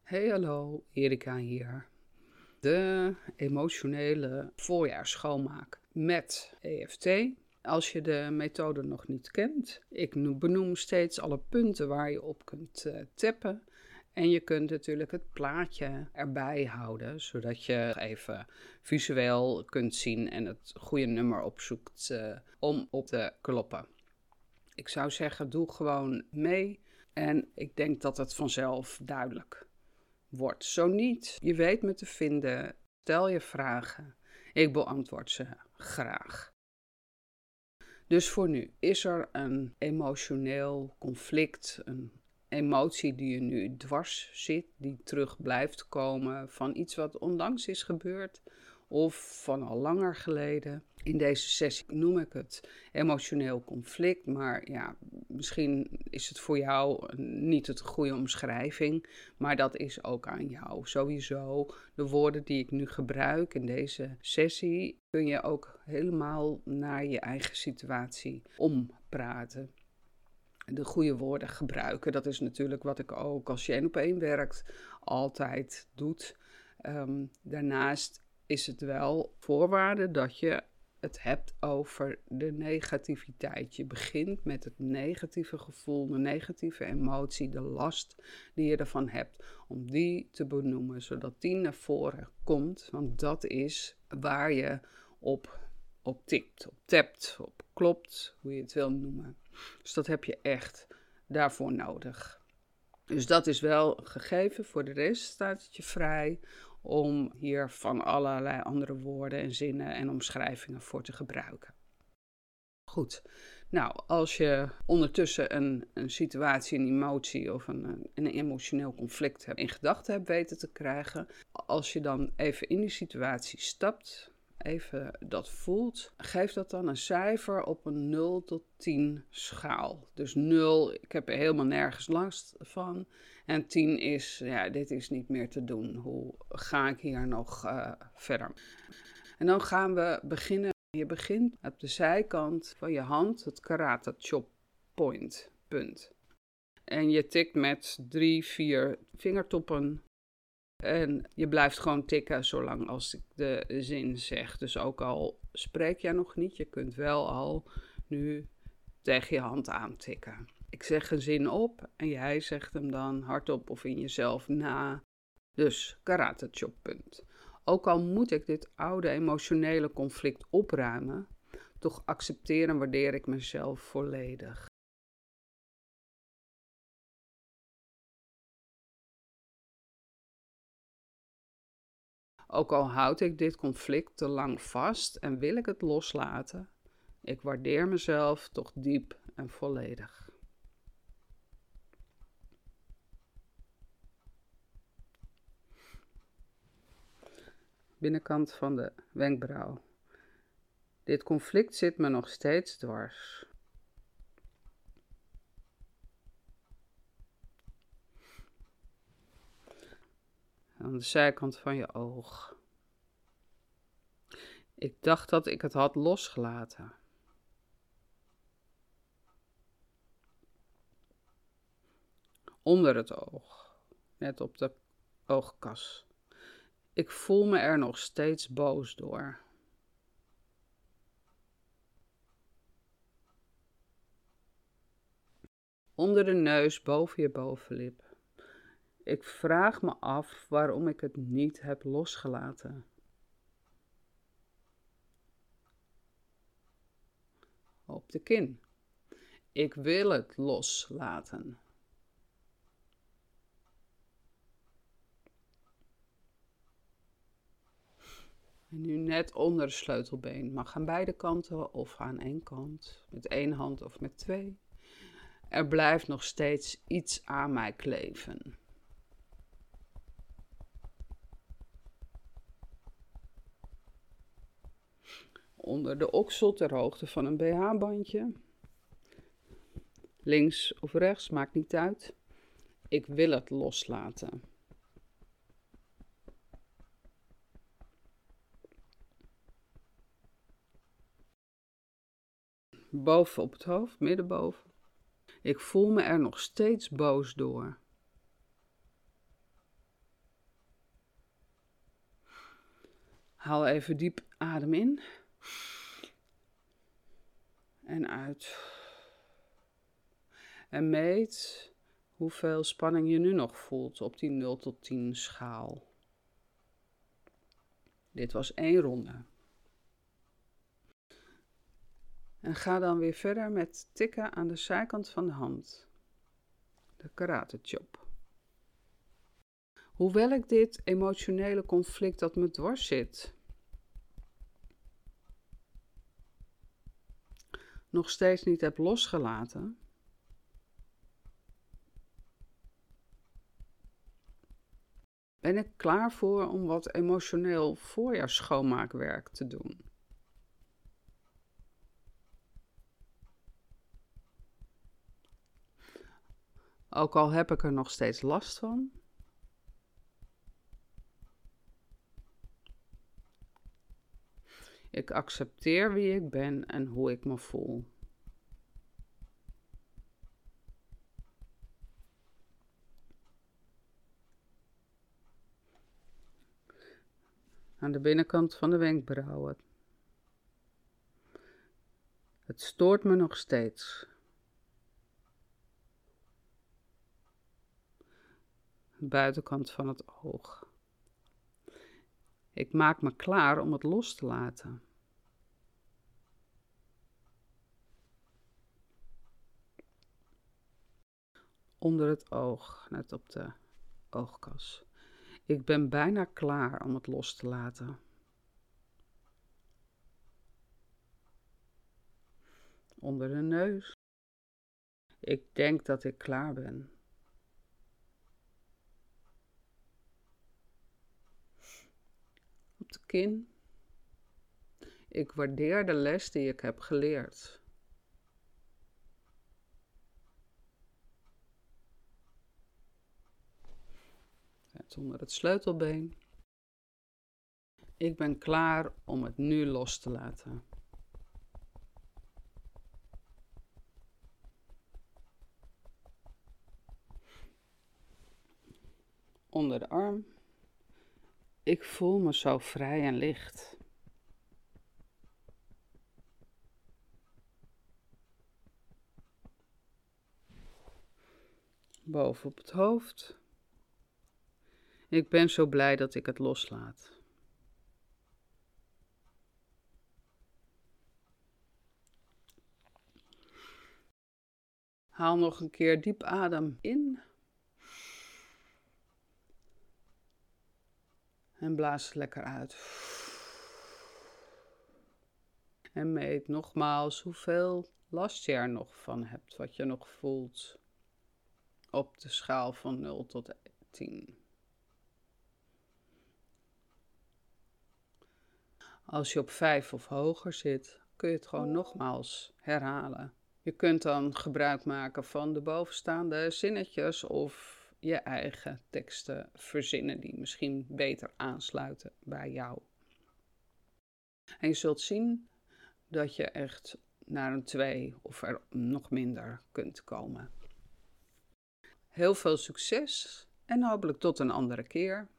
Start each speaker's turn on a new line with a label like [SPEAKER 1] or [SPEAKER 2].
[SPEAKER 1] Hey hallo, Erika hier. De emotionele voorjaarsschoonmaak met EFT. Als je de methode nog niet kent, ik benoem steeds alle punten waar je op kunt tappen. En je kunt natuurlijk het plaatje erbij houden, zodat je even visueel kunt zien en het goede nummer opzoekt om op te kloppen. Ik zou zeggen, doe gewoon mee en ik denk dat het vanzelf duidelijk wordt. Zo niet, je weet me te vinden, stel je vragen, ik beantwoord ze graag. Dus voor nu, is er een emotioneel conflict, een emotie die je nu dwars zit, die terug blijft komen van iets wat onlangs is gebeurd of van al langer geleden? In deze sessie noem ik het emotioneel conflict, maar ja, misschien is het voor jou niet het goede omschrijving, maar dat is ook aan jou. Sowieso, de woorden die ik nu gebruik in deze sessie kun je ook helemaal naar je eigen situatie ompraten. De goede woorden gebruiken, dat is natuurlijk wat ik ook als je 1-op-1 werkt altijd doet. Daarnaast is het wel voorwaarde dat je het hebt over de negativiteit. Je begint met het negatieve gevoel, de negatieve emotie, de last die je ervan hebt, om die te benoemen, zodat die naar voren komt. Want dat is waar je op tikt, op tapt, op klopt, hoe je het wil noemen. Dus dat heb je echt daarvoor nodig. Dus dat is wel gegeven. Voor de rest staat het je vrij om hier van allerlei andere woorden en zinnen en omschrijvingen voor te gebruiken. Goed, nou als je ondertussen een situatie, een emotie of een emotioneel conflict hebt in gedachten hebt weten te krijgen, als je dan even in die situatie stapt, even dat voelt, geef dat dan een cijfer op een 0 tot 10 schaal. Dus 0, ik heb er helemaal nergens last van. En 10 is, ja, dit is niet meer te doen. Hoe ga ik hier nog verder? En dan gaan we beginnen. Je begint op de zijkant van je hand het karate chop point, punt. En je tikt met 3, 4 vingertoppen. En je blijft gewoon tikken zolang als ik de zin zeg. Dus ook al spreek jij nog niet, je kunt wel al nu tegen je hand aantikken. Ik zeg een zin op en jij zegt hem dan hardop of in jezelf na. Dus karate chop, punt. Ook al moet ik dit oude emotionele conflict opruimen, toch accepteer en waardeer ik mezelf volledig. Ook al houd ik dit conflict te lang vast en wil ik het loslaten, ik waardeer mezelf toch diep en volledig. Binnenkant van de wenkbrauw. Dit conflict zit me nog steeds dwars. Aan de zijkant van je oog. Ik dacht dat ik het had losgelaten. Onder het oog, net op de oogkas. Ik voel me er nog steeds boos door. Onder de neus, boven je bovenlip. Ik vraag me af waarom ik het niet heb losgelaten. Op de kin. Ik wil het loslaten. En nu net onder de sleutelbeen. Mag aan beide kanten of aan één kant. Met één hand of met twee. Er blijft nog steeds iets aan mij kleven. Onder de oksel ter hoogte van een BH-bandje. Links of rechts, maakt niet uit. Ik wil het loslaten. Boven op het hoofd, middenboven. Ik voel me er nog steeds boos door. Haal even diep adem in. En uit. En meet hoeveel spanning je nu nog voelt op die 0 tot 10 schaal. Dit was 1 ronde. En ga dan weer verder met tikken aan de zijkant van de hand. De karate chop. Hoewel ik dit emotionele conflict dat me dwars zit nog steeds niet heb losgelaten, ben ik klaar voor om wat emotioneel voorjaarsschoonmaakwerk te doen. Ook al heb ik er nog steeds last van, ik accepteer wie ik ben en hoe ik me voel. Aan de binnenkant van de wenkbrauwen. Het stoort me nog steeds. De buitenkant van het oog. Ik maak me klaar om het los te laten. Onder het oog, net op de oogkas. Ik ben bijna klaar om het los te laten. Onder de neus. Ik denk dat ik klaar ben. Op de kin. Ik waardeer de les die ik heb geleerd. Het onder het sleutelbeen. Ik ben klaar om het nu los te laten. Onder de arm. Ik voel me zo vrij en licht. Boven op het hoofd. Ik ben zo blij dat ik het loslaat. Haal nog een keer diep adem in. En blaas het lekker uit. En meet nogmaals hoeveel last je er nog van hebt, wat je nog voelt. Op de schaal van 0 tot 10. Als je op 5 of hoger zit, kun je het gewoon nogmaals herhalen. Je kunt dan gebruik maken van de bovenstaande zinnetjes of je eigen teksten verzinnen die misschien beter aansluiten bij jou. En je zult zien dat je echt naar een 2 of er nog minder kunt komen. Heel veel succes en hopelijk tot een andere keer.